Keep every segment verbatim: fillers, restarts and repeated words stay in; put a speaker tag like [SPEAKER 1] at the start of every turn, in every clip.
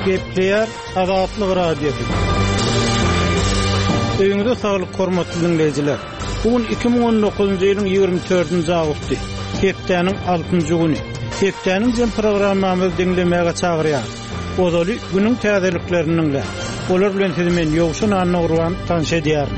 [SPEAKER 1] Gepleyer Azatlyk radiosu. Öňüňizde saglyk hormatly dinleýijiler. Bugün iki bin on dokuzunçy ýylyň ýygrimi dördünçi agusty. Hepdeniň altynjy güni. Hepdeniň jem programmamyzy dinlemäge çagyrýar. Ozaly günüň täzeliklerini dinle. Olar bilen sizi men ýogşun anlagyran tanış edýär.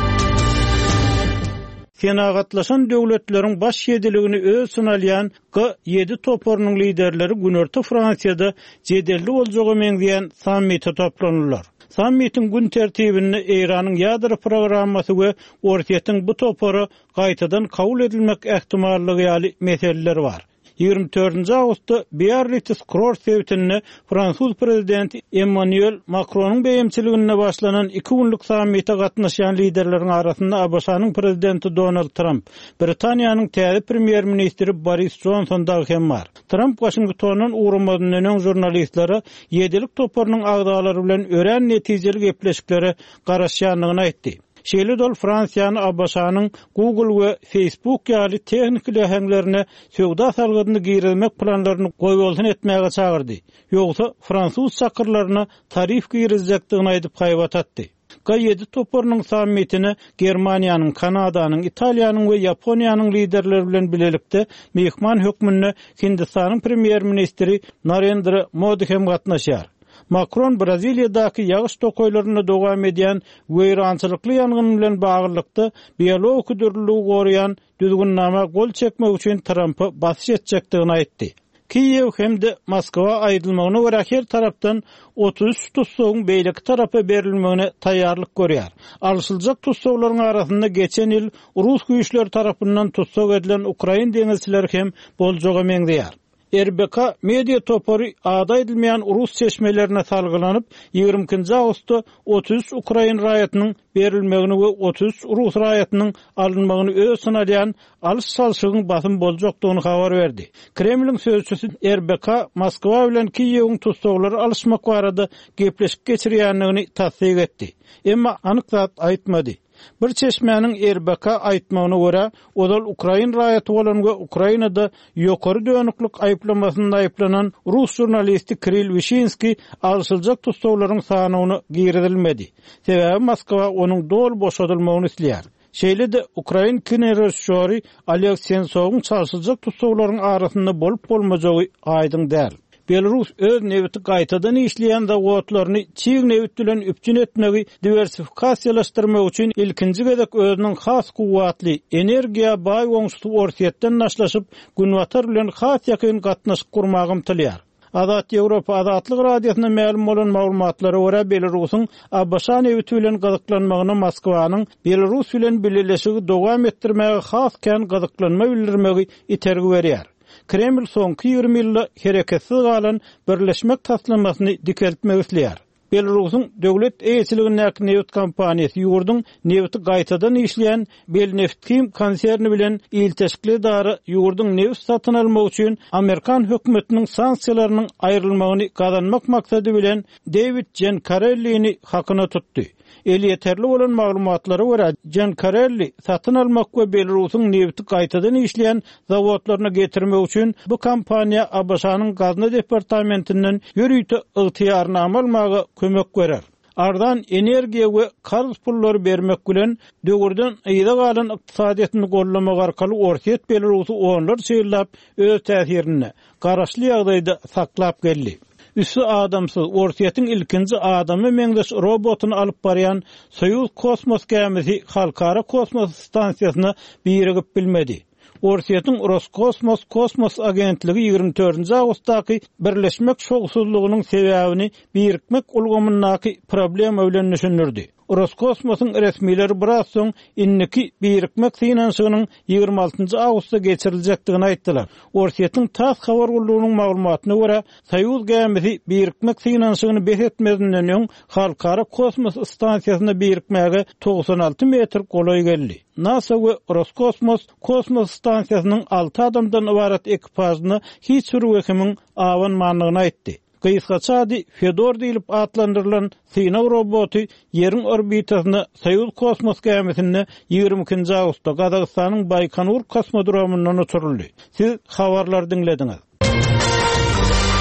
[SPEAKER 1] Senagatlaşan döwletleriň baş ýediligini öz sunalýan G ýedi toporunyň liderleri günorta Fransiýada jedelli boljagy meňzeýän sammite toplanýarlar. Sammitiň gün tertibini Iranyň ýadro programmasy we ortaýatyň bu toporu gaýtadan kabul edilmek ähtimallygy ýaly meseleler bar. ýygrimi dördünçi agustda Biarritz Kurort sebitini Fransuz prezidenti Emmanuel Macron'un beýimçiliginde başlanan iki günlük sammite gatnaşan liderleriň arasynda A B Ş'nyň prezidenti Donald Trump, Britaniýanyň täze premier ministri Boris Johnson da hem bar. Trump Washington'un uğramadyny öňe jurnalistlere ýedilik toporunyň agdalary bilen ören netijeli gepleşikleri garaşýanlygyny aýtdy. Şeýle dol Fransiýany A B Ş'nyň Google we Facebook ýaly tehnik lehenglerine söwda salgyny girilmek planlaryny goýbolsun etmäge çagyrdy. Ýogsa fransuz çakyrlaryna tarif girizjekdigini aýdyp gaýbat atdy. G ýedi toporunyň sammitini Germaniýanyň, Kanadanyň, Italiýanyň we Ýaponiýanyň liderleri bilen bilelikde mehman hökmünde Hindistanyň premier ministri Narendra Modi hem gatnaşýar. Macron Braziliýadaky ýagyş tokoýlaryna dowam edýän weýrançylykly ýangyn bilen baglanykda biologik dürlügi goraýan düzgünnama gol çekmek üçin Trumpy basyş etjekdigini aýtdy. Kiýew hemde Moskwa aýdylmagyna görä her tarapdan otuz üç tutsagyň beýleki tarapy berilmegine taýýarlyk görýär. Alşyljak tutsaglaryň arasynda geçen ýyl Rus güýçleri tarapyndan tutsag edilen Ukrain deňizçileri hem boljagy meňzeýär. R B K media toporu ada edilmeyen Rus seçmelerine salgılanyp ýygrimi agustda otuz üç Ukrain raýatynyň berilmegini we otuz üç Rus raýatynyň alınmagyny öz sunalýan alys salşygyň basym boljakdygyny habar berdi. Kremliň sözçüsü R B K Moskwa bilen Kiýewiň tutsaglary alışmak barada gepleşip geçirýänligini tasdik etdi. Emma anyk zat aýtmady. Bir çeşmenin R B K aýtmagyna görä, odal Ukrain raýaty bolan we Ukrainada ýokary dönüklük aýplamasynda aýplanan Rus jurnalisti Kirill Vyshinski alşyljak tutsaglaryň sanyny giridilmedi. Sebäbi Moskwa onuň dol boşadylmagyny isleýär. Şeýle-de Ukrain kinorežissöri Oleg Sensowyň çalşyljak tutsaglaryň arasynda bolup bolmajagy aýdyn däl. Belarus öz neviti gaýtadan işleýän zawodlaryny çiň nevit bilen üpçün etmegi diversifikasiýalaşdyrmak üçin ilkinji gedek özüniň has kuwatly energiýa baý oňşuty ortaýatdan naşlaşyp günwatar bilen has ýakyn gatnaşyk gurmagy umtylýar. Azat Ýewropa Azatlyk radiosyna ma'lum bolan maglumatlary görä Belarusyň A B Ş neviti bilen gazyklanmagyna Moskwanyň Belarus bilen birleşigi dowam etdirmäge has kän gazyklanma bildirmegi itergi berýär. Kreml soňky ýygrimi ýylda hereketsiz galan birleşmek taslamasyny dikeltmek isleýär. Belarusyň döwlet eýetiligindäki neft kompaniýasy ýurduň nefti gaýtadan işleýän Belneftkim konserni bilen ilteşikli dary ýurduň neft satyn almak üçin Amerikan hökümetiniň sanksiýalarynyň aýrylmagyny gazanmak maksady bilen David Giancarelli'ni hakyna tutdy. El yeterli bolan maglumatlara görä Giancarelli satyn almak we Belarusyň nefti gaýtadan işleýän zawodlaryna getirmek üçin bu kompaniýa A B Ş'nyň gazna departamentinden ýürüýte ygtyýarnama almagy kömek berer. Ardan energiýa we karz pullary bermek bilen döwürden ýyda galan ykdysadyýatyny gollamak arkaly ortaýat Belarusy onlar çeýlap öz täsirini garaşly ýagdaýda saklap geldi. Üssü adamsız ortaýatyň ilkinji adamy meňdeş robotuny alyp barýan Soyuz kosmos gemisi halkara kosmos stansiýasyna birigip bilmedi. Ortaýatyň Roskosmos kosmos agentligi ýygrimi dördünçi agustdaky birleşmek şogusuzlygynyň sebäbini birikmek ulgamyndaky problema bilen düşünürdi. Roskosmosyň resmiýetleri biraz soň inniki birikmek finansynyň ýygrimi altynjy agustda geçiriljekdigini aýtdylar. Ortaýatyň tas habar gullugynyň maglumatyna görä, Soyuz gemisi birikmek finansyny behetmedinden öň halkara kosmos stansiýasyna birikmäge doksan alty metr golay geldi. NASA we Roskosmos kosmos stansiýasynyň alty adamdan ibaret ekipažyny hiç sürüwekimiň awanmanlygyny aýtdy. Kysgaça Fedor diýilip atlandyrylan synaw roboty ýeriň orbitasyna Soyuz kosmos gemisini ýygrimi ikinji agustda Kazakstanyň Baykonur kosmodromundan uçuruldy. Siz habarlar dinlediňiz.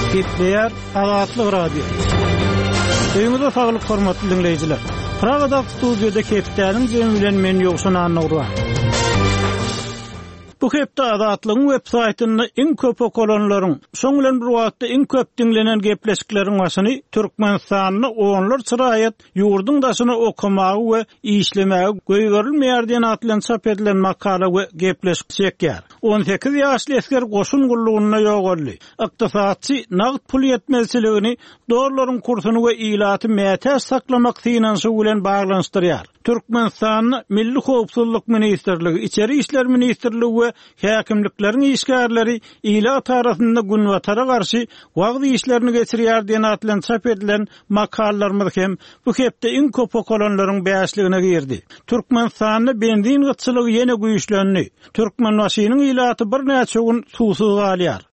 [SPEAKER 1] Gepleýär Azatlyk Radio. Öňüňizde saglyk hormatly dinleýijiler. Pragada studiýada Kepdäniň jemi bilen men ýoksun anagry. Bu hepde Azatlygyň web saýtyny iň köp okulanlaryň, şoň bilen bir wagtda iň köp dinlenen gepleşikleriň başyny Türkmenistanyny onlar çyraýat ýurdun daşyny okumagy we işlemägi göýberilmeýär diýen atlan çap edilen makala we gepleşik çekýär. on sekiz ýaşly esker goşun gullugyna ýogurly. Ykdysatçy nagt pul ýetmezçiligini, dorlaryň kursuny we ilaty mätäç saklamak finansy bilen baglanyşdyrýar. Türkmenistan Milli Howpsuzlyk Ministrligi, İçeri işler Ministrligi we häkimlikleriň işgärleri ilat arasynda günwatara garşy wagty işlerini geçirýär diýen atlan çap edilen makallalarymyz hem bu hepde iň köp okulanlaryň bäşligine girdi. Türkmenistanyň benzin gyçylygy ýene güýçlendi. Türkmen wasynyň ilaty bir näçe gün suwsuz galýar.